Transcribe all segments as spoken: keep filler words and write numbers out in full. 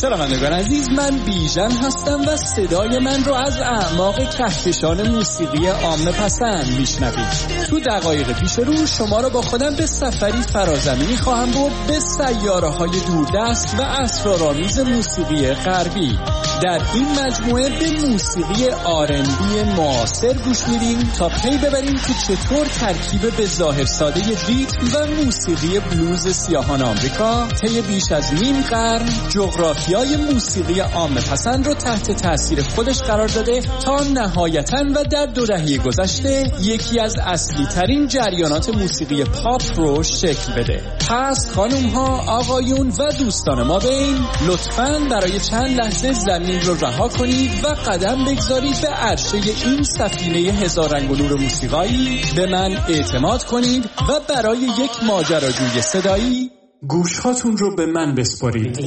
شنوندگان عزیز، من بیژن هستم و صدای من رو از اعماق کهکشان موسیقی عامه پسند میشنوید. تو دقایق پیش رو شما رو با خودم به سفری فرازمینی خواهم برد به سیاره‌های دوردست و اسرارآمیز موسیقی غربی. در این مجموعه به موسیقی آر ان بی معاصر گوش میدیم تا پی ببریم که چطور ترکیب به ظاهر ساده ریتم و موسیقی بلوز سیاهان آمریکا طی بیش از نیم قرن جغرافیای موسیقی عامه پسند رو تحت تاثیر خودش قرار داده تا نهایتاً و در دو دهه گذشته یکی از اصلی ترین جریانات موسیقی پاپ رو شکل بده. پس خانم ها، آقایون و دوستان ما بین، لطفاً برای چند لحظه زمین رو رها کنید و قدم بگذارید به عرشه این سفینه هزار رنگ و نور موسیقایی. به من اعتماد کنید و برای یک ماجراجوی صدایی گوشهاتون رو به من بسپارید.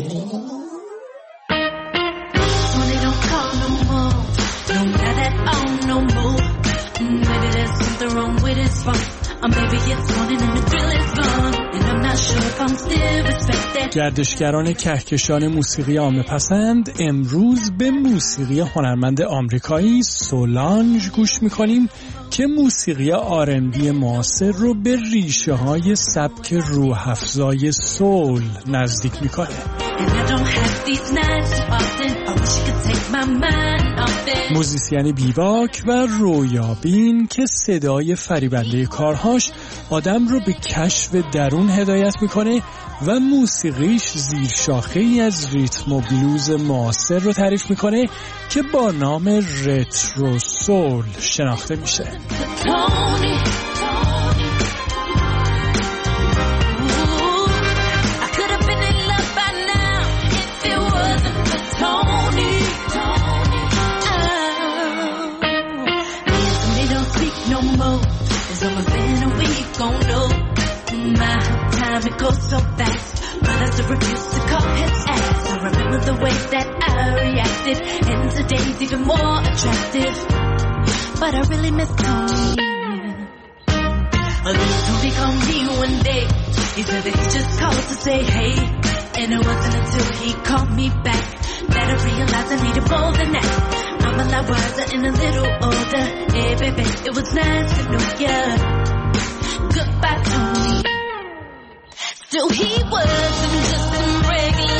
گردشگران کهکشان موسیقی عامه پسند، امروز به موسیقی هنرمند آمریکایی سولانژ گوش میکنیم که موسیقی آر ان بی معاصر رو به ریشه های سبک روح افزای سول نزدیک میکنه. موزیسین بیواک و رویابین که صدای فریبنده کارهاش آدم رو به کشف درون هدایت میکنه و موسیقیش زیر شاخه‌ای از ریتم و بلوز معاصر رو تعریف میکنه که با نام رترو سول شناخته میشه. It goes so fast, but I still refuse to call his ass. I remember the way that I reacted, and today's even more attractive. But I really miss Tony. Then Tony called me one day. He said that he just called to say hey, and it wasn't until he called me back that I realized I needed more than that. I'm a lot wiser and a little older. Hey baby, it was nice to know ya. Goodbye Tony. Still he wasn't just a regular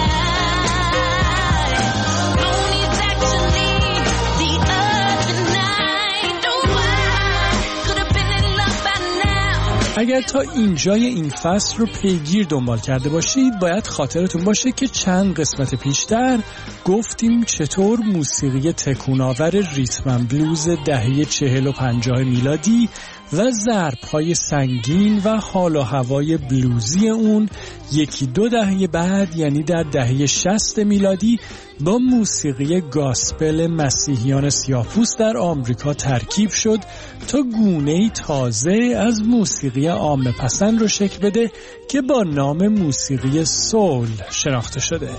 guy. Tony's actually the other night. Oh, I could have been in love by now. اگر تا اینجای این فصل رو پیگیر دنبال کرده باشید، باید خاطرتون باشه که چند قسمت پیشتر گفتیم چطور موسیقی تکون‌آور ریتم بلوز دهه چهل و پنجاه میلادی و ضرب‌های سنگین و حال و هوای بلوزی اون یکی دو دهه بعد، یعنی در دهه شصت میلادی، با موسیقی گاسپل مسیحیان سیاه‌پوست در آمریکا ترکیب شد تا گونه‌ای تازه از موسیقی عامه پسند رو شکل بده که با نام موسیقی سول شناخته شده.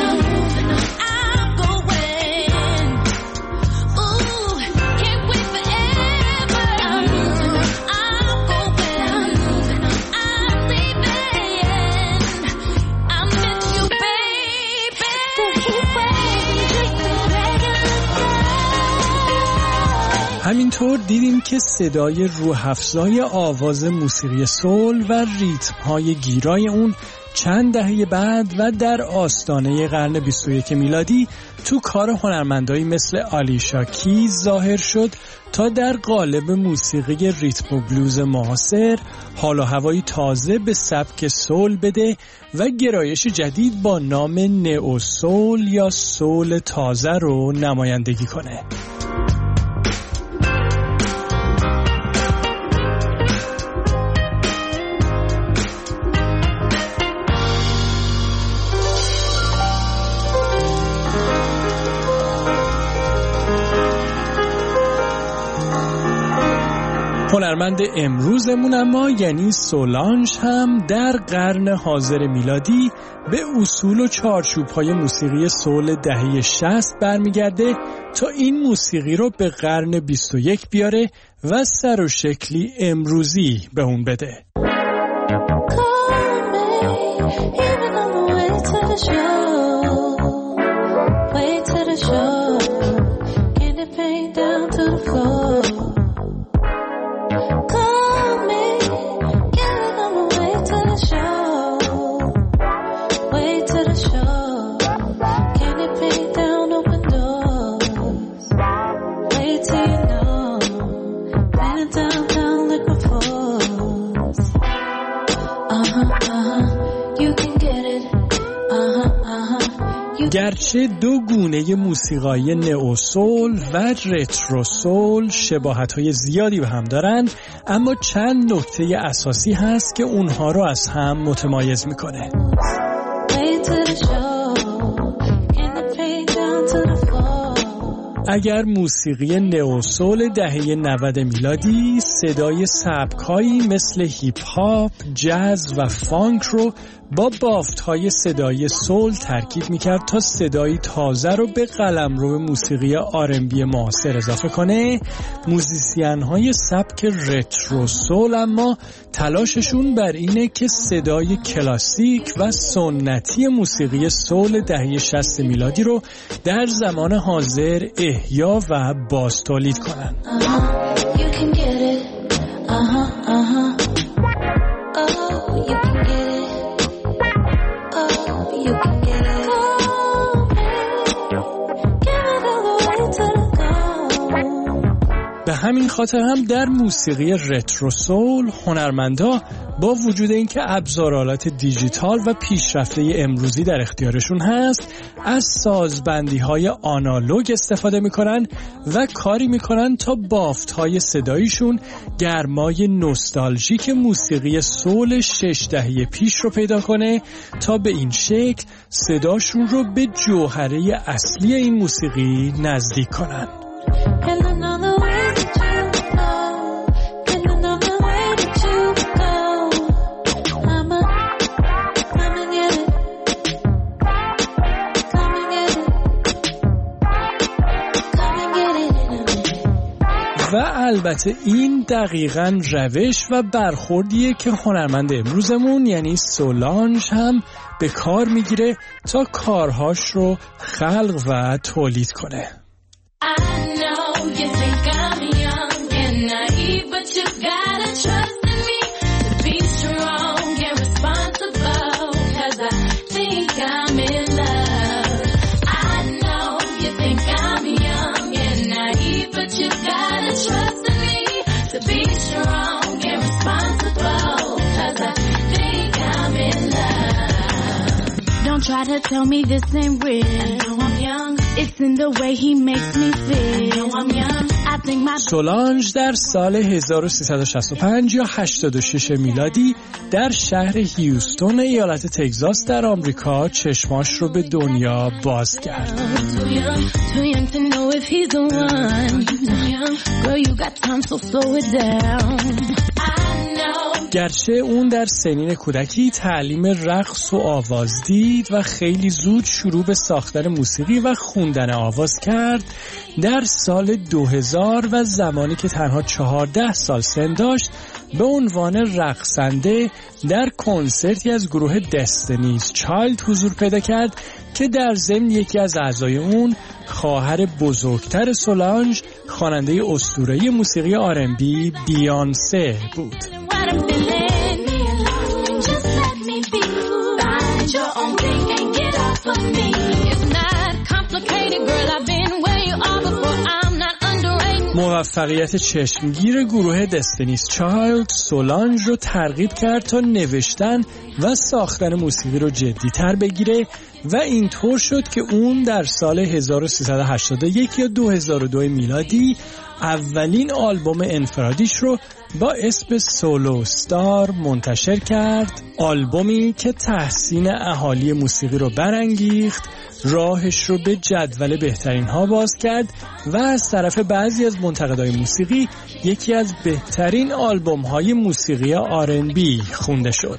همینطور دیدیم که صدای روح افزای آواز موسیقی سول و ریتم‌های گیرای اون چند دهه بعد و در آستانه قرن بیست و یک میلادی تو کار هنرمندایی مثل آلیشا کیز ظاهر شد تا در قالب موسیقی ریتم و بلوز معاصر حال و هوایی تازه به سبک سول بده و گرایش جدید با نام نئو سول یا سول تازه رو نمایندگی کنه. هنرمند امروزمون اما یعنی سولانژ هم در قرن حاضر میلادی به اصول و چارچوب‌های موسیقی سول دهه شصت برمیگرده تا این موسیقی رو به قرن بیست و یک بیاره و سر و شکلی امروزی به اون بده. Call me, even on the way to the show. گرچه دو گونه موسیقایی نئو سول و رترو سول شباهت‌های زیادی به هم دارند، اما چند نکته اساسی هست که اونها رو از هم متمایز میکنه. اگر موسیقی نئو سول دهه نود میلادی صدای سبک‌هایی مثل هیپ هاپ، جاز و فانک رو با بافت‌های صدای سول ترکیب می‌کرد تا صدایی تازه رو به قلمرو موسیقی آر ام بی معاصر اضافه کنه، موزیسین‌های سبک رترو سول اما تلاششون بر اینه که صدای کلاسیک و سنتی موسیقی سول دهه شصت میلادی رو در زمان حاضر احیا و باز تولید کنن. به همین خاطر هم در موسیقی رترو سول هنرمندا با وجود اینکه ابزارالات دیجیتال و پیشرفته امروزی در اختیارشون هست، از سازبندی‌های آنالوگ استفاده می‌کنن و کاری می‌کنن تا بافت‌های صدایشون گرمای نوستالژیک موسیقی سول شش دهه پیش رو پیدا کنه تا به این شکل صداشون رو به جوهره اصلی این موسیقی نزدیک کنن. و البته این دقیقاً روش و برخوردیه که هنرمند امروزمون یعنی سولانژ هم به کار میگیره تا کارهاش رو خلق و تولید کنه. Try to tell me this ain't real. I know I'm young. It's in the way he makes me feel. I know I'm young. I think my سولانژ در سال هزار و سیصد و شصت و پنج یا هشتاد و شش میلادی در شهر هیوستون ایالت تگزاس در آمریکا چشماش رو به دنیا باز کرد. گرچه اون در سنین کودکی تعلیم رقص و آواز دید و خیلی زود شروع به ساختن موسیقی و خوندن آواز کرد، در سال دو هزار و زمانی که تنها چهارده سال سن داشت به عنوان رقصنده در کنسرتی از گروه دستینیز چایلد حضور پیدا کرد که در ضمن یکی از اعضای اون خواهر بزرگتر سولانژ خواننده اسطوره‌ای موسیقی آر ام بی بیانسه بود. موفقیت چشمگیر گروه دستینیز چایلد سولانژ رو ترغیب کرد تا نوشتن و ساختن موسیقی رو جدی‌تر بگیره و اینطور شد که اون در سال هزار و سیصد و هشتاد و یک یا دو هزار و دو میلادی اولین آلبوم انفرادیش رو با اسم سولو استار منتشر کرد، آلبومی که تحسین اهالی موسیقی رو برانگیخت، راهش رو به جدول بهترین ها باز کرد و از طرف بعضی از منتقدای موسیقی یکی از بهترین آلبوم های موسیقی آر ان بی خونده شد.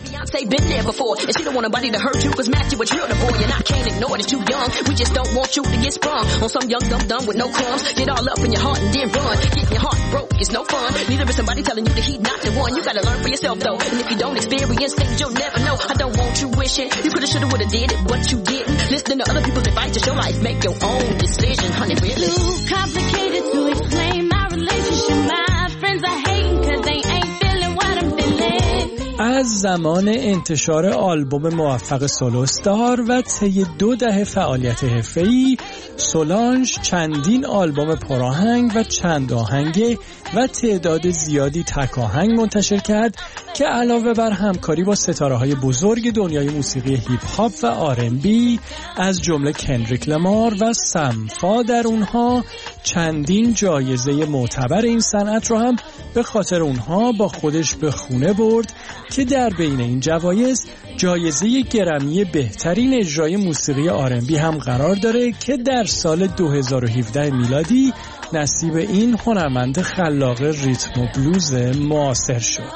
people's advice to your life, make your own decision, honey, really. Too complicated to explain my relationship. My friends are hating cause they ain't feeling what I'm feeling. از زمان انتشار آلبوم موفق سولو استار و طی دو دهه فعالیت حرفه‌ای، سولانژ چندین آلبوم پرآهنگ و چند آهنگه و تعداد زیادی تک آهنگ منتشر کرد که علاوه بر همکاری با ستاره‌های بزرگ دنیای موسیقی هیپ هاپ و آر ام بی از جمله کندریک لامار و سمفا در اونها چندین جایزه معتبر این صنعت رو هم به خاطر اونها با خودش به خونه برد که در بین این جوایز جایزه گرمی بهترین اجرای موسیقی آر ام بی هم قرار داره که در سال دو هزار و هفده میلادی نصیب این هنرمند خلاق ریتم و بلوز معاصر شد.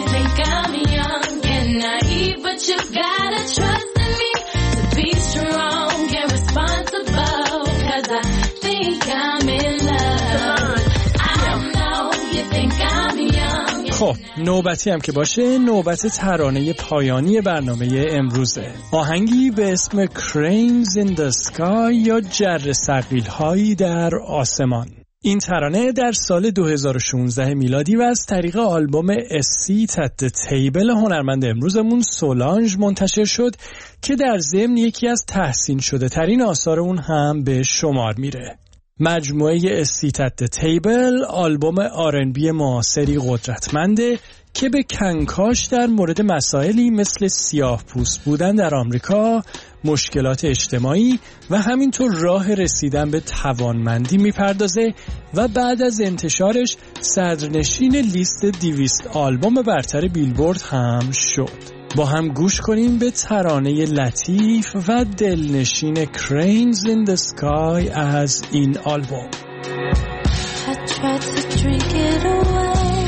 خب نوبتی هم که باشه نوبت ترانه پایانی برنامه امروزه. آهنگی به اسم Cranes in the Sky یا جر ثقیل هایی در آسمان. این ترانه در سال دو هزار و شانزده میلادی و از طریق آلبوم A Seat at the Table هنرمند امروزمون سولانژ منتشر شد که در ضمن یکی از تحسین شده ترین آثار اون هم به شمار میره. مجموعه A Seat at the Table آلبوم آر ان بی معاصری قدرتمنده که به کنکاش در مورد مسائلی مثل سیاه پوست بودن در آمریکا، مشکلات اجتماعی و همینطور راه رسیدن به توانمندی میپردازه و بعد از انتشارش صدرنشین لیست دویست آلبوم برتر بیلبورد هم شد. با هم گوش کنیم به ترانه لطیف و دلنشین Cranes in the Sky از این آلبوم. I tried to drink it away.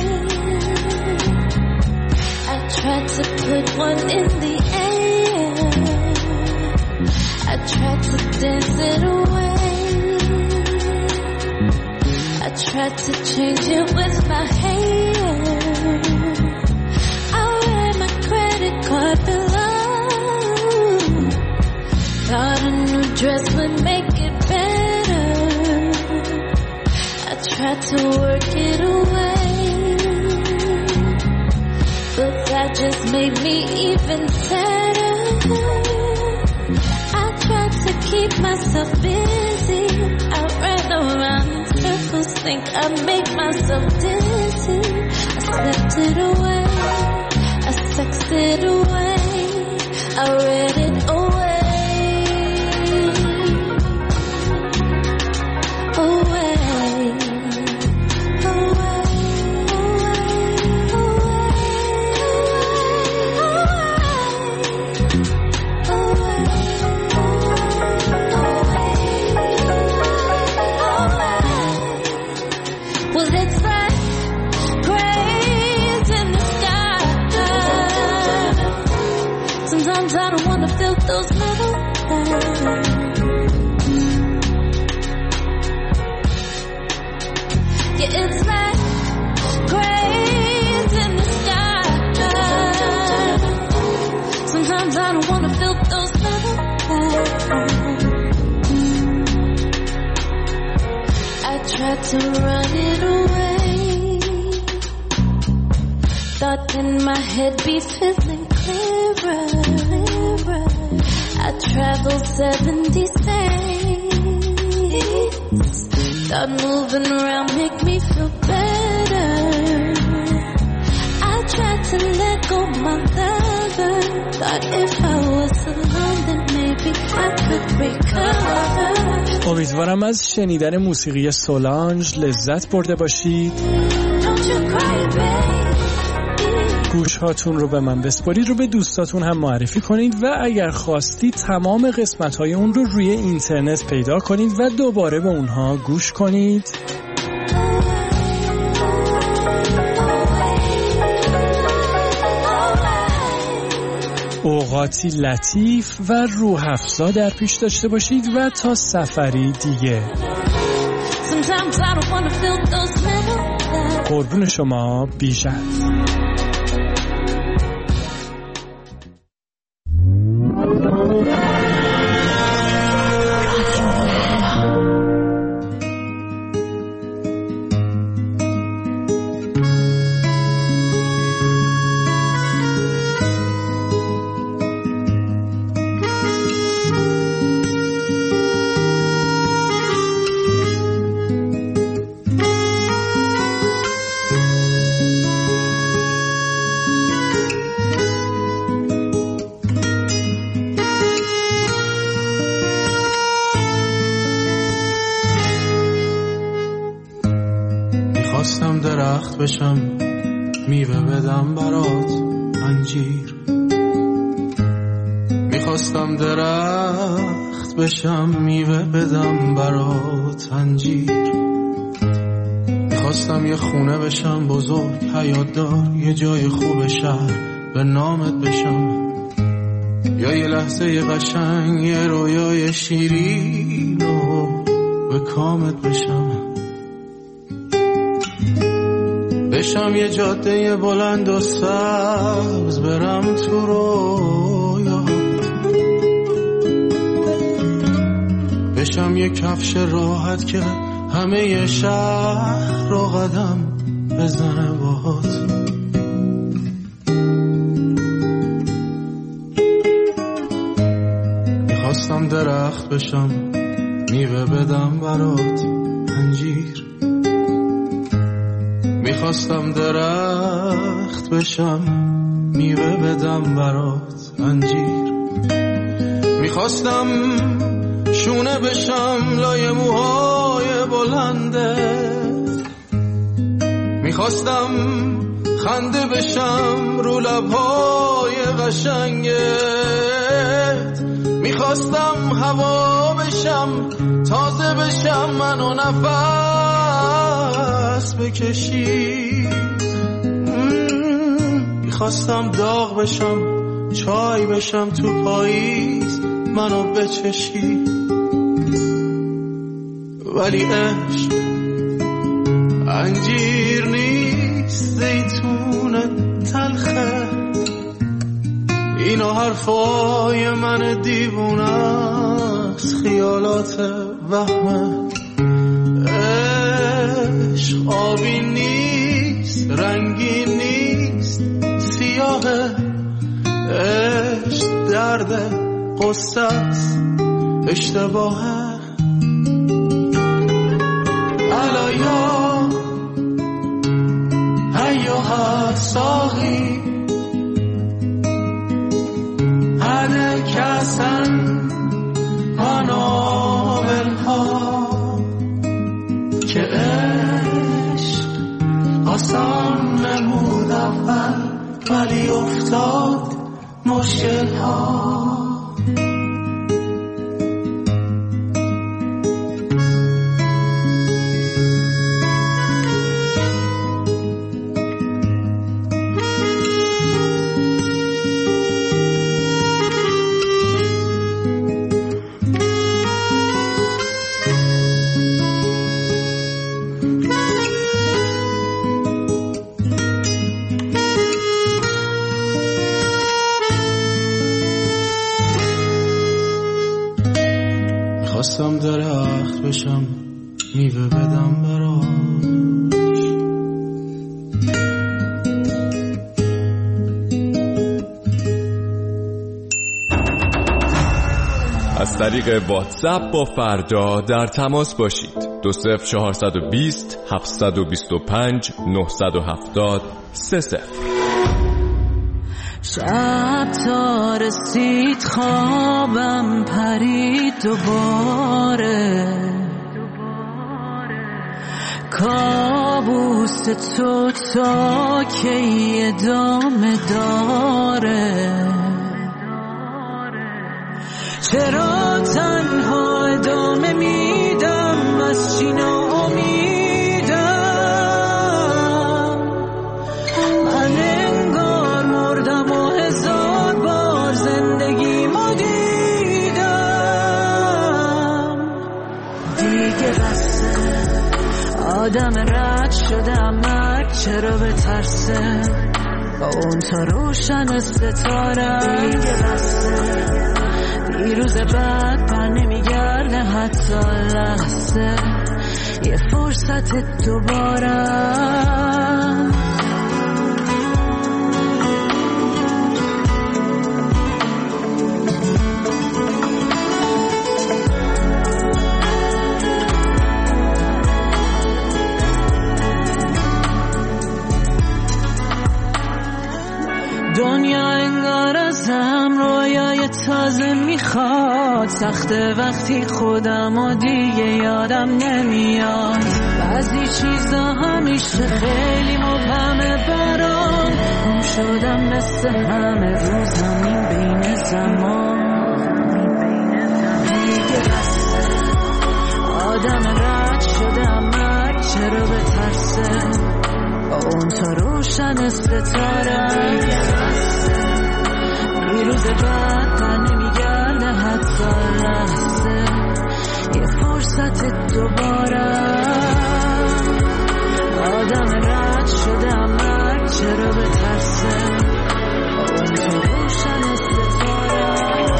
I tried to put one in the air. I tried to dance it away. I tried to change it with my hair. I wear my credit card below. Thought a new dress would make it better. I tried to work it away, but that just made me even sadder. I tried to keep myself busy. I ran around in circles, think I make myself dizzy. I slept it away, I sexed it away, I read it away. To run it away, thought in my head be feeling clearer, clearer. I traveled seventy states, thought moving around make me feel better. I tried to let go my lover, thought if I was alone then maybe I could recover. امیدوارم از شنیدن موسیقی سولانژ لذت برده باشید. گوش هاتون رو به من بسپارید، رو به دوستاتون هم معرفی کنید و اگر خواستید تمام قسمت های اون رو روی اینترنت پیدا کنید و دوباره به اونها گوش کنید. اوقاتی لطیف و روح افزا در پیش داشته باشید و تا سفری دیگه. قربون شما بیژن. درخت بشم میوه بدم برات انجیر. میخواستم درخت بشم میوه بدم برات انجیر. میخواستم یه خونه بشم بزرگ حیات دار، یه جای خوب شهر به نامت بشم، یا یه لحظه یه قشنگ یه رویای شیرین و به کامت بشم. بشم یه جاده بلند و سبز برم تو رویا، بشم یه کفش راحت که همه شهر رو قدم بزنه باهات. میخواستم درخت بشم میوه بدم برات انجیر. میخواستم درخت بشم میوه بدم برات انجیر. میخواستم شونه بشم لای موهای بلنده، میخواستم خنده بشم رو لبهای قشنگت، میخواستم هوا بشم تازه بشم منو نفس بکشی. میخواستم داغ بشم چای بشم تو پاییز منو بچشی. ولی عشق انجیر نیست زیتون تلخه، اینو حرفای من دیوونه است خیالات وهمه. عشق آبی نیست رنگی نیست سیاهه، عشق درد قصه است اشتباهه. الایا ایها ساقی هده کسن منابلها، که عشق آسان نمود اول ولی افتاد مشکل ها. خواستم درخت بشم میوه بدم براش. از طریق واتساپ با فردا در تماس باشید. دو صفر چهارصد و بیست هفتصد و بیست و پنج نهصد و هفتاد سه صفر. شب تا رسید خوابم پرید دوباره، کابوس تو تا کی ادامه داره؟ چرا تنها ادامه میدم از چی ناامیدم؟ من انگار مردم و هزار بار زندگیمو دیدم. دیگه بسه آدم رد شدم، مرگ چرا بترسه با اون تا روشن ستاره. دیگه بسه دیروز بعد بر نمیگرده حتی لحظه، یه فرصت دوباره. دنیا انگار از هم رویای تازه میخواد. سخته وقتی خودم و دیگه یادم نمیاد. بعضی چیزا همیشه خیلی مبهمه برام. گم شدم مثل همه روز همین بین زمان. دیگه بسه آدم رد شدم مرد چرا بترسه. با اون تا روشن ستاره یه روز بعد پر نمیگرده حتی لحظه. یه فرصت دوباره آدم رد شده مرد چرا بترسه. با اون تا روشن ستاره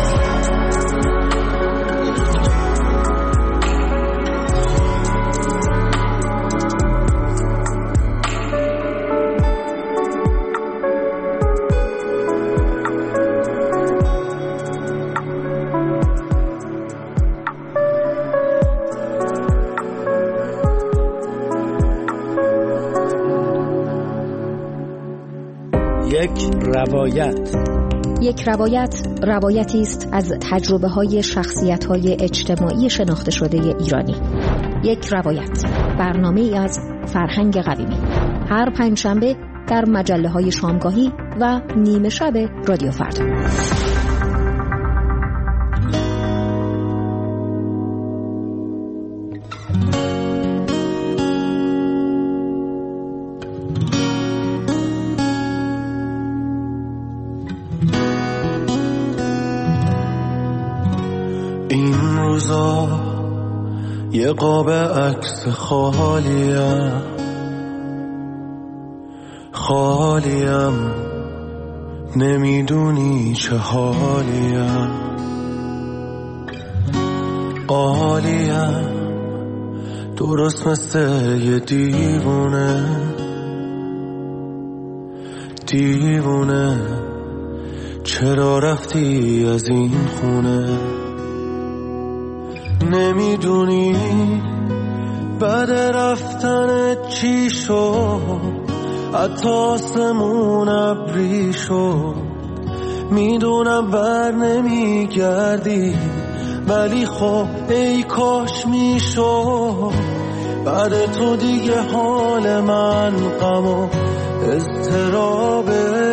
یک روایت. یک روایت روایتی است از تجربه های شخصیت های اجتماعی شناخته شده ایرانی. یک روایت، برنامه ای از فرهنگ قویمی، هر پنجشنبه در مجله های شامگاهی و نیمه شب رادیو فردا. این روزا یه قاب عکس خالیم خالیم نمیدونی چه حالیم. عالیم درست مثل یه دیوونه دیوونه چرا رفتی از این خونه. نمیدونی بعد رفتن چی شد. حتی آسمون ابری شد. میدونم بر نمیگردی ولی خب ای کاش میشد. بعد تو دیگه حال من غم و اضطرابه.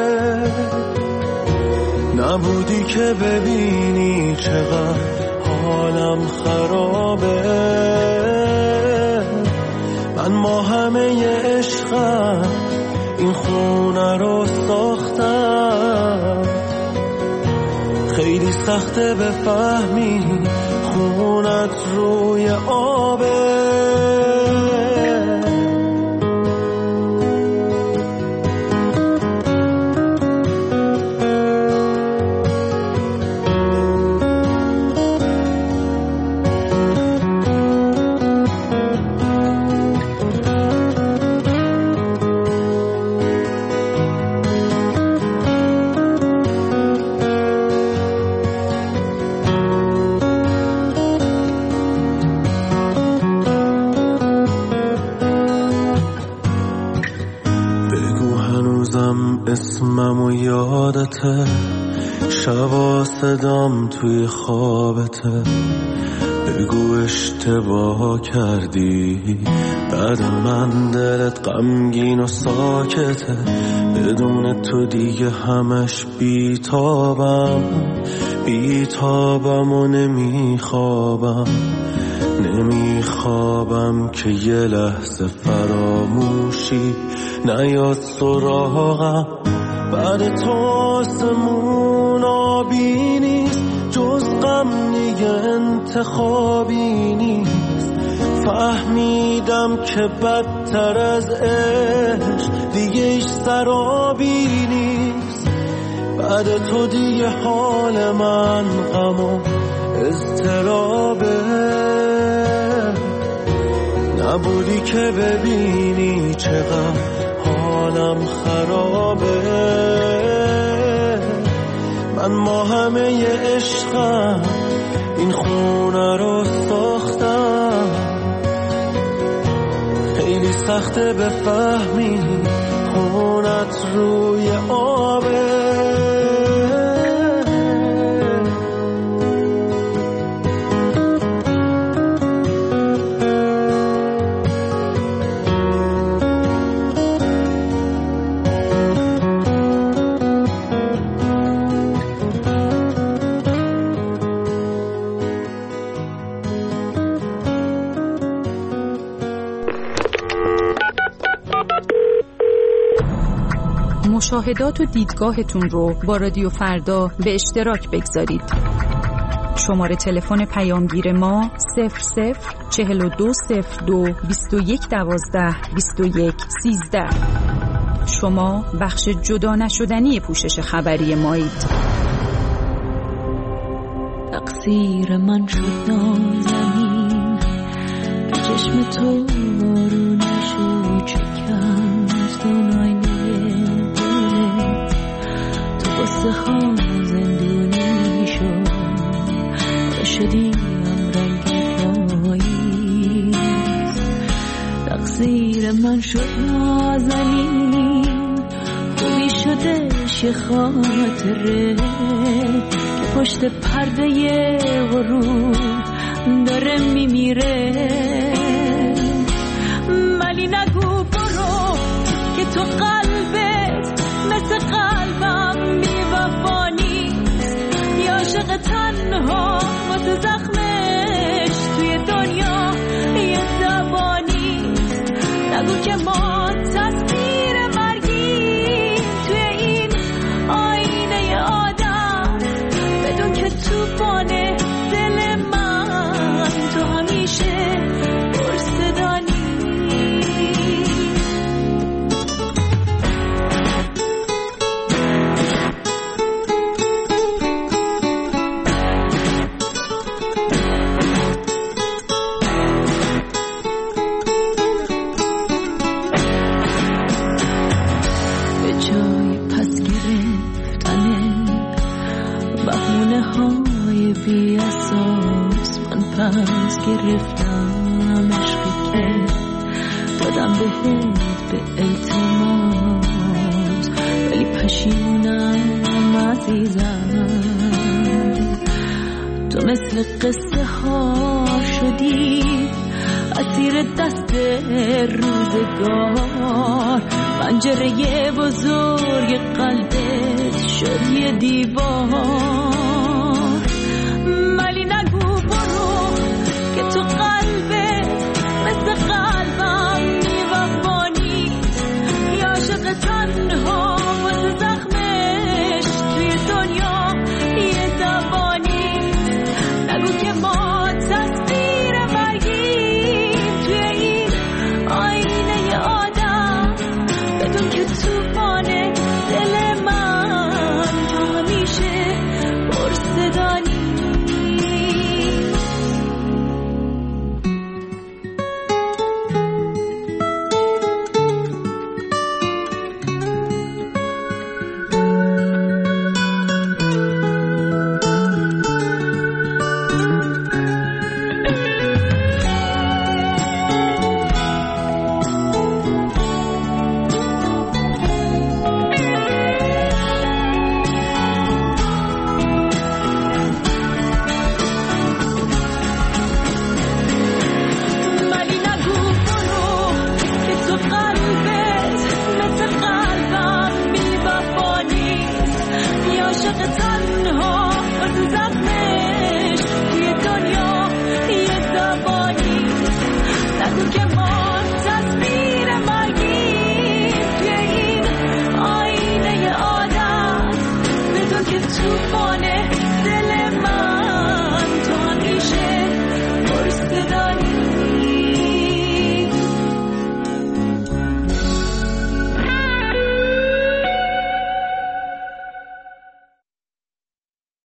نبودی که ببینی چقدر حالم خرابه. من با همه عشقم این خونه رو ساختم. خیلی سخته بفهمی خونت روی آبه. اسمم و یادته. شبا صدام توی خوابته. بگو اشتباه کردی. بعد من دلت غمگین و ساکته. بدون تو دیگه همش بیتابم بیتابم و نمیخوابم نمیخوابم که یه لحظه فراموشی نیاد سراغم. بعد تو آسمون آبی نیست. جز غم دیگه انتخابی نیست. فهمیدم که بدتر از عشق دیگه ایش سرابی نیست. بعد تو دیگه حال من غم و اضطرابه. نبودی که ببینی چقدر حالم خرابه. من با همه عشقم این خونه رو ساختم. خیلی سخته بفهمی خونت روی آبه. مشاهدات و دیدگاهتون رو با رادیو فردا به اشتراک بگذارید. شماره تلفن پیامگیر ما صفر صفر چهل و دو صفر دو بیست و یک دوازده بیست و یک سیزده. شما بخش جدا نشدنی پوشش خبری مایید. تقصیر من شد نازنین که چشم تو بارون شد چکم از دون آینه دلت، تو باسه خواه زندونی شد شدیم رنگ پاییز. تقصیر من شد نازنین خوبی شدش یه خاطره که پشت پرده غرور داره میمیره. ولی نگو برو که تو قلبت مثل قلبم بی‌وفا نیست، یا عاشق تنها واسه زخمش توی دنیا یه دوا نیست. نگو که ما تصویر مرگی توی این آینه آدم، بدون که تو بانه دل من تو همیشه پرصدانی. پس گرفتم عشقی که دادم بهت به التماس، ولی پشیمونم عزیزم. تو مثل قصه ها شدی اسیر دست روزگار، پنجره بزرگ قلبت شد یه دیوار.